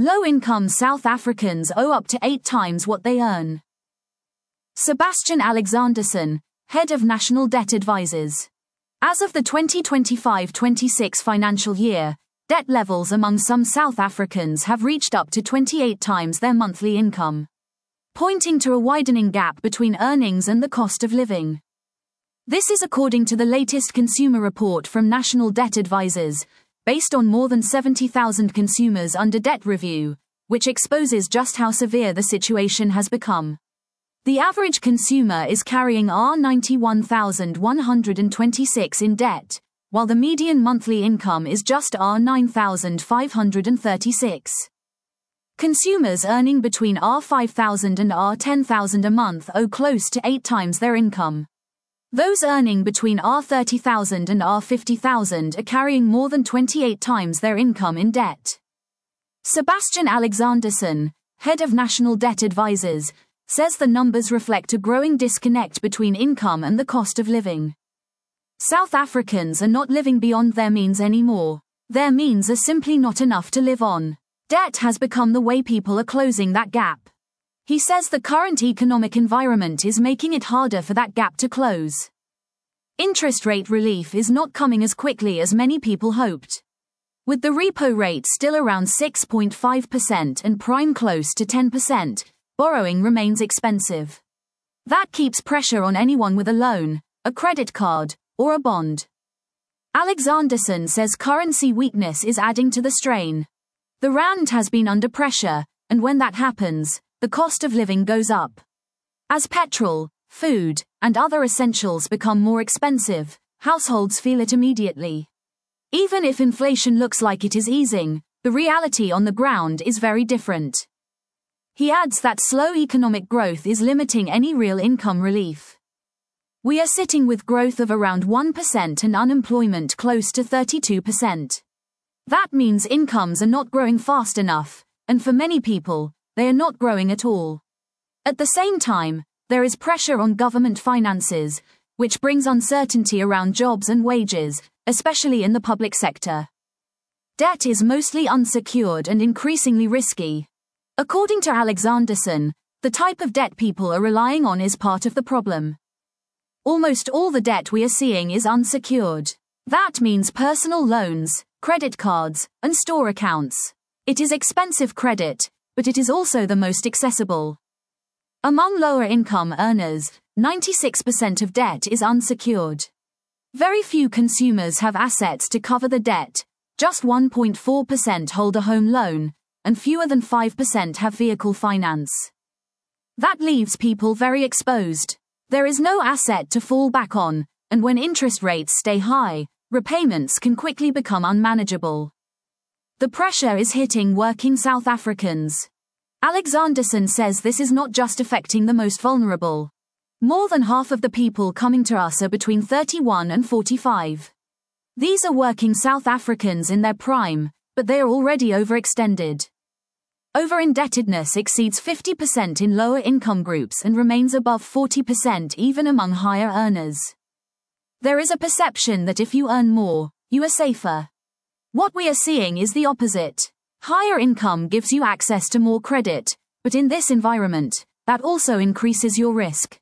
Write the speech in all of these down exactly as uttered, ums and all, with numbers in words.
Low-income South Africans owe up to eight times what they earn. Sebastian Alexanderson, Head of National Debt Advisors. As of the twenty twenty-five twenty-six financial year, debt levels among some South Africans have reached up to twenty-eight times their monthly income, pointing to a widening gap between earnings and the cost of living. This is according to the latest consumer report from National Debt Advisors, based on more than seventy thousand consumers under debt review, which exposes just how severe the situation has become. The average consumer is carrying ninety-one thousand one hundred twenty-six in debt, while the median monthly income is just nine thousand five hundred thirty-six. Consumers earning between five thousand and ten thousand a month owe close to eight times their income. Those earning between thirty thousand and fifty thousand are carrying more than twenty-eight times their income in debt. Sebastian Alexanderson, Head of National Debt Advisors, says the numbers reflect a growing disconnect between income and the cost of living. South Africans are not living beyond their means anymore. Their means are simply not enough to live on. Debt has become the way people are closing that gap. He says the current economic environment is making it harder for that gap to close. Interest rate relief is not coming as quickly as many people hoped. With the repo rate still around six point five percent and prime close to ten percent, borrowing remains expensive. That keeps pressure on anyone with a loan, a credit card, or a bond. Alexanderson says currency weakness is adding to the strain. The rand has been under pressure, and when that happens, the cost of living goes up. As petrol, food, and other essentials become more expensive, households feel it immediately. Even if inflation looks like it is easing, the reality on the ground is very different. He adds that slow economic growth is limiting any real income relief. We are sitting with growth of around one percent and unemployment close to thirty-two percent. That means incomes are not growing fast enough, and for many people, they are not growing at all. At the same time, there is pressure on government finances, which brings uncertainty around jobs and wages, especially in the public sector. Debt is mostly unsecured and increasingly risky. According to Alexanderson, the type of debt people are relying on is part of the problem. Almost all the debt we are seeing is unsecured. That means personal loans, credit cards, and store accounts. It is expensive credit, but it is also the most accessible. Among lower income earners, ninety-six percent of debt is unsecured. Very few consumers have assets to cover the debt, just one point four percent hold a home loan, and fewer than five percent have vehicle finance. That leaves people very exposed. There is no asset to fall back on, and when interest rates stay high, repayments can quickly become unmanageable. The pressure is hitting working South Africans. Alexanderson says this is not just affecting the most vulnerable. More than half of the people coming to us are between thirty-one and forty-five. These are working South Africans in their prime, but they are already overextended. Over-indebtedness exceeds fifty percent in lower income groups and remains above forty percent even among higher earners. There is a perception that if you earn more, you are safer. What we are seeing is the opposite. Higher income gives you access to more credit, but in this environment, that also increases your risk.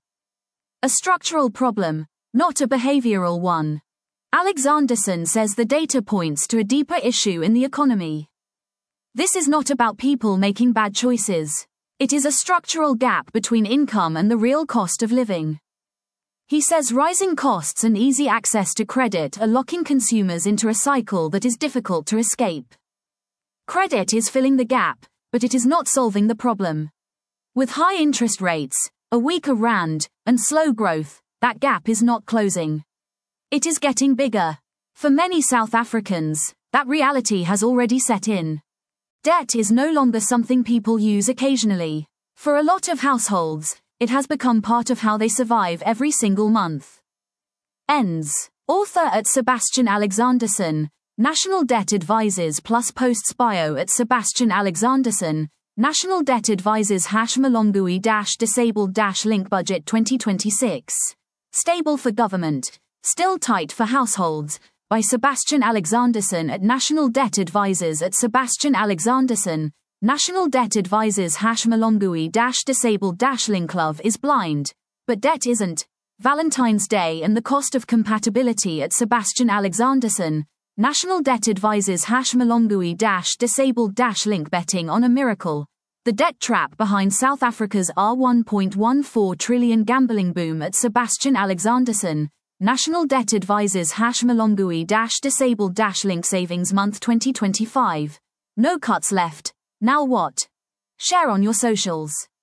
A structural problem, not a behavioral one. Alexanderson says the data points to a deeper issue in the economy. This is not about people making bad choices. It is a structural gap between income and the real cost of living. He says rising costs and easy access to credit are locking consumers into a cycle that is difficult to escape. Credit is filling the gap, but it is not solving the problem. With high interest rates, a weaker rand, and slow growth, that gap is not closing. It is getting bigger. For many South Africans, that reality has already set in. Debt is no longer something people use occasionally. For a lot of households, it has become part of how they survive every single month. Ends. Author at Sebastian Alexanderson, National Debt Advisors plus posts bio at Sebastian Alexanderson, National Debt Advisors hash Malongui dash disabled dash link budget twenty twenty-six. Stable for government, still tight for households, by Sebastian Alexanderson at National Debt Advisors at Sebastian Alexanderson, National Debt Advisors hash Malongui dash disabled dash link. Love is blind, but debt isn't. Valentine's Day and the cost of compatibility at Sebastian Alexanderson. National Debt Advisors hash Malongui dash disabled dash link. Betting on a miracle. The debt trap behind South Africa's R one point one four trillion gambling boom at Sebastian Alexanderson. National Debt Advisors hash Malongui dash disabled dash link. Savings month twenty twenty-five. No cuts left. Now what? Share on your socials.